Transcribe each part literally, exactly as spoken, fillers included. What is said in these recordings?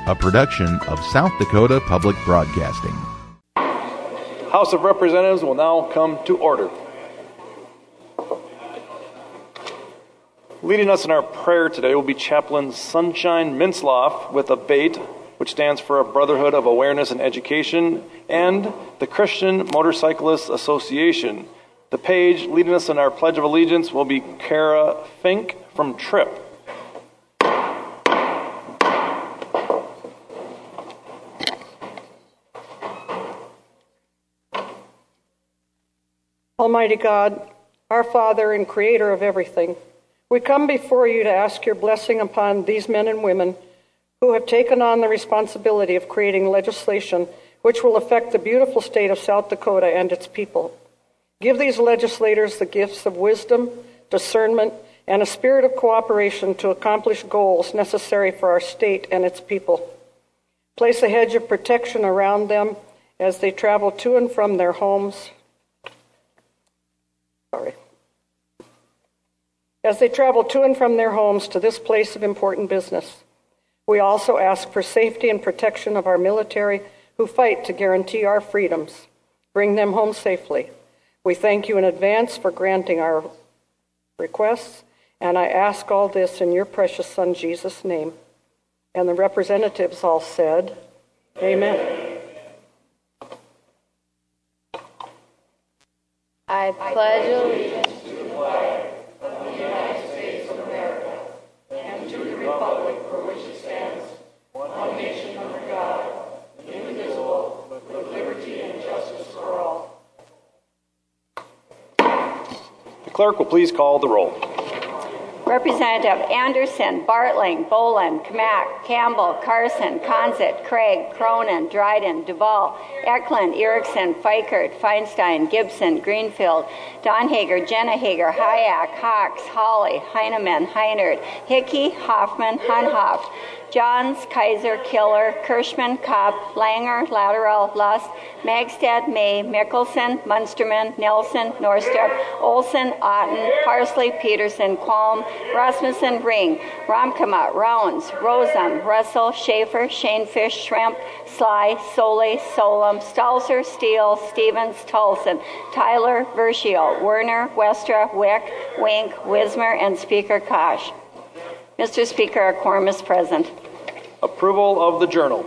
a production of South Dakota Public Broadcasting. House of Representatives will now come to order. Leading us in our prayer today will be Chaplain Sunshine Mintzloff with ABATE, which stands for a Brotherhood of Awareness and Education, and the Christian Motorcyclists Association. The page leading us in our Pledge of Allegiance will be Kara Fink from TRIP. Almighty God, our Father and Creator of everything, we come before you to ask your blessing upon these men and women who have taken on the responsibility of creating legislation which will affect the beautiful state of South Dakota and its people. Give these legislators the gifts of wisdom, discernment, and a spirit of cooperation to accomplish goals necessary for our state and its people. Place a hedge of protection around them as they travel to and from their homes. Sorry. As they travel to and from their homes to this place of important business. We also ask for safety and protection of our military who fight to guarantee our freedoms. Bring them home safely. We thank you in advance for granting our requests, and I ask all this in your precious Son, Jesus' name. And the representatives all said, Amen. Amen. I pledge allegiance to the flag of the United States of America and to the republic for which it stands, one nation under God, indivisible, with liberty and justice for all. The clerk will please call the roll. Representative Anderson, Bartling, Boland, Kamak, Campbell, Carson, Conzit, Craig, Cronin, Dryden, Duval, Eklund, Erickson, Fikert, Feinstein, Gibson, Greenfield, Donhager, Jennehager, Hayek, Hawks, Hawley, Heineman, Heinert, Hickey, Hoffman, Hunhoff, Johns, Kaiser, Killer, Kirschman, Kopp, Langer, Lateral, Lust, Magstad, May, Mickelson, Munsterman, Nelson, Norstrup, Olson, Otten, Parsley, Peterson, Qualm, Rasmussen, Ring, Romkema, Rounds, Rosum, Russell, Schaefer, Shanefish, Shrimp, Sly, Soley, Solom, Stalzer, Steele, Stevens, Tolson, Tyler, Verschio, Werner, Westra, Wick, Wink, Wismer, and Speaker Kosh. Mister Speaker, a quorum is present. Approval of the journal.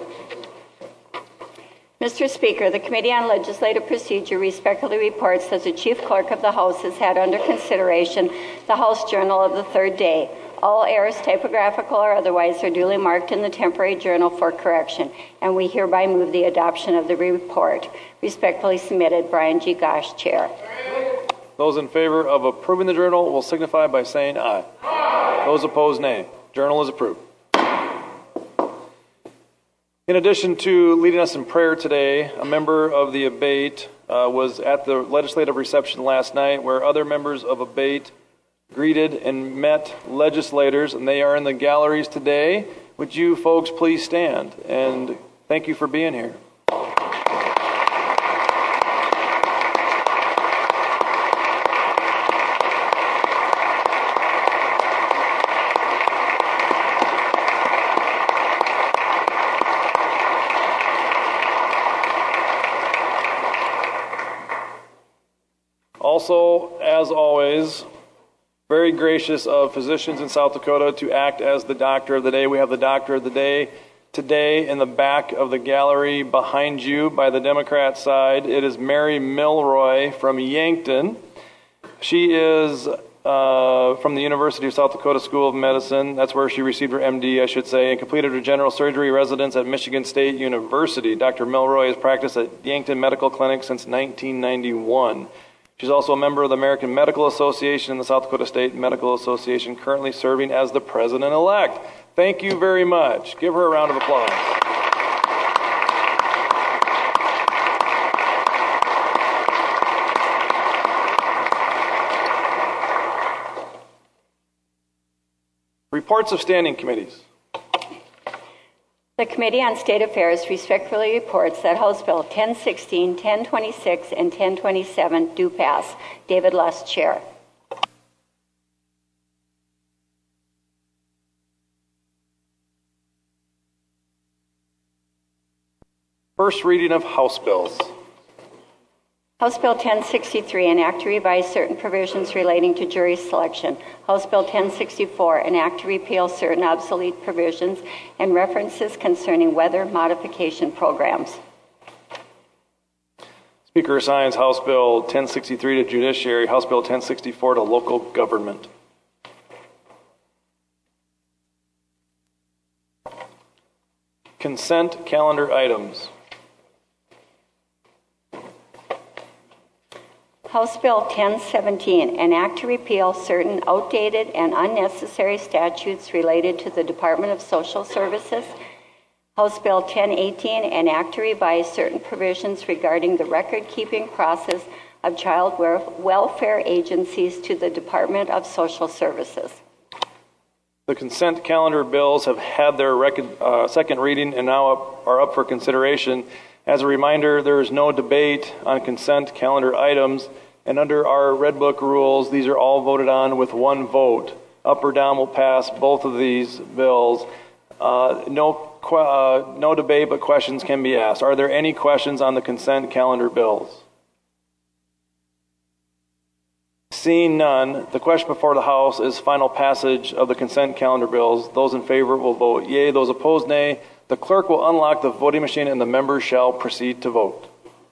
Mister Speaker, the Committee on Legislative Procedure respectfully reports that the Chief Clerk of the House has had under consideration the House Journal of the third day. All errors, typographical or otherwise, are duly marked in the temporary journal for correction, and we hereby move the adoption of the report. Respectfully submitted, Brian G. Gosch, Chair. Those in favor of approving the journal will signify by saying aye. Aye. Those opposed, nay. Journal is approved. In addition to leading us in prayer today, a member of the ABATE uh, was at the legislative reception last night where other members of ABATE greeted and met legislators, and they are in the galleries today. Would you folks please stand? And thank you for being here. Also, as always, very gracious of physicians in South Dakota to act as the doctor of the day. We have the doctor of the day today in the back of the gallery behind you by the Democrat side. It is Mary Milroy from Yankton. She is uh, from the University of South Dakota School of Medicine. That's where she received her M D, I should say, and completed her general surgery residence at Michigan State University. Doctor Milroy has practiced at Yankton Medical Clinic since nineteen ninety-one. She's also a member of the American Medical Association and the South Dakota State Medical Association, currently serving as the president-elect. Thank you very much. Give her a round of applause. Reports of standing committees. The Committee on State Affairs respectfully reports that House Bill ten sixteen, ten twenty-six, and ten twenty-seven do pass. David Lust, Chair. First reading of House bills. House Bill ten sixty-three, an act to revise certain provisions relating to jury selection. House Bill ten sixty-four, an act to repeal certain obsolete provisions and references concerning weather modification programs. Speaker assigns House Bill ten sixty-three to Judiciary, House Bill ten sixty-four to Local Government. Consent calendar items. House Bill ten seventeen, an act to repeal certain outdated and unnecessary statutes related to the Department of Social Services. House Bill ten eighteen, an act to revise certain provisions regarding the record-keeping process of child welfare agencies to the Department of Social Services. The consent calendar bills have had their record, uh, second reading and now up, are up for consideration. As a reminder, there is no debate on consent calendar items, and under our Red Book rules, these are all voted on with one vote. Up or down will pass both of these bills. Uh, no, uh, no debate, but questions can be asked. Are there any questions on the consent calendar bills? Seeing none, the question before the House is final passage of the consent calendar bills. Those in favor will vote yea. Those opposed, nay. The clerk will unlock the voting machine and the members shall proceed to vote.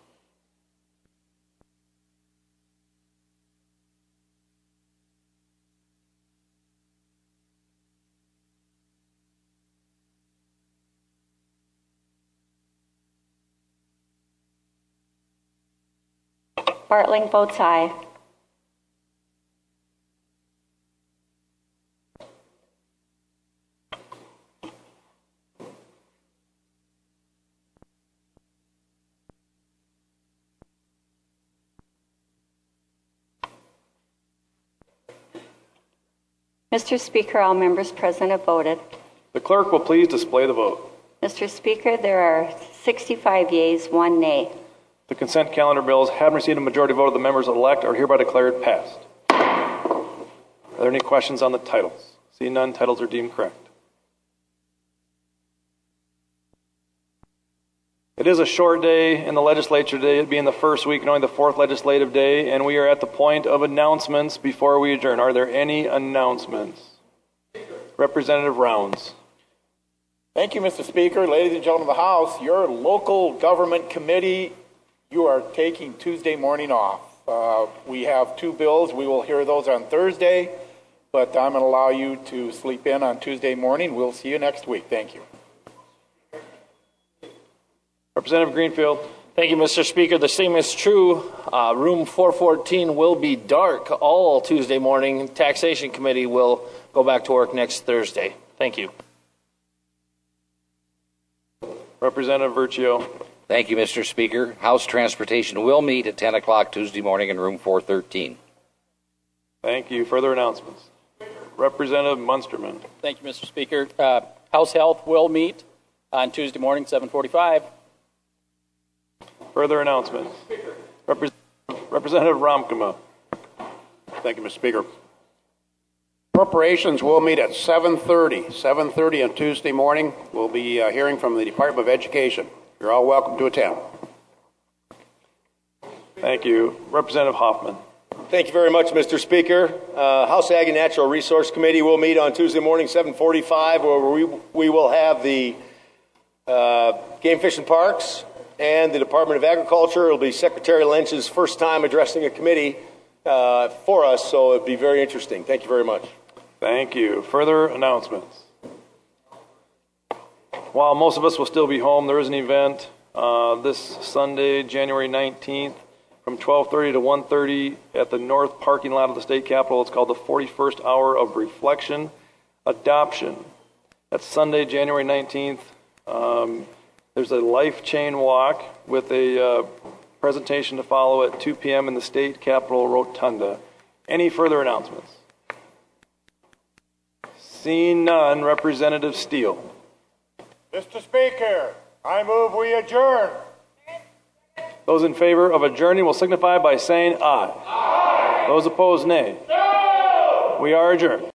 Bartling votes aye. Mister Speaker, all members present have voted. The clerk will please display the vote. Mister Speaker, there are sixty-five yeas, one nay. The consent calendar bills having received a majority vote of the members elect are hereby declared passed. Are there any questions on the titles? Seeing none, titles are deemed correct. It is a short day in the legislature today, it being the first week and only the fourth legislative day, and we are at the point of announcements before we adjourn. Are there any announcements? Representative Rounds. Thank you, Mister Speaker. Ladies and gentlemen of the House, your local government committee, you are taking Tuesday morning off. Uh, we have two bills. We will hear those on Thursday, but I'm going to allow you to sleep in on Tuesday morning. We'll see you next week. Thank you. Representative Greenfield. Thank you, Mister Speaker. The same is true. Uh, room four fourteen will be dark all Tuesday morning. Taxation Committee will go back to work next Thursday. Thank you. Representative Verchio. Thank you, Mister Speaker. House Transportation will meet at ten o'clock Tuesday morning in room four thirteen. Thank you. Further announcements. Representative Munsterman. Thank you, Mister Speaker. Uh, House Health will meet on Tuesday morning, seven forty-five. Further announcements. Repres- Representative Ramkema. Thank you, Mister Speaker. Appropriations will meet at seven thirty. seven thirty on Tuesday morning. We'll be uh, hearing from the Department of Education. You're all welcome to attend. Thank you. Representative Hoffman. Thank you very much, Mister Speaker. Uh, House Ag and Natural Resource Committee will meet on Tuesday morning, seven forty-five, where we, we will have the uh, Game Fish and Parks and the Department of Agriculture. It'll be Secretary Lynch's first time addressing a committee uh, for us, so it'll be very interesting. Thank you very much. Thank you. Further announcements. While most of us will still be home, there is an event uh, this Sunday, January nineteenth, from twelve thirty to one thirty at the north parking lot of the State Capitol. It's called the forty-first Hour of Reflection Adoption. That's Sunday, January nineteenth. Um, there's a life chain walk with a uh, presentation to follow at two p.m. in the State Capitol Rotunda. Any further announcements? Seeing none, Representative Steele. Mister Speaker, I move we adjourn. Those in favor of adjourning will signify by saying aye. Aye. Those opposed, nay. No. We are adjourned.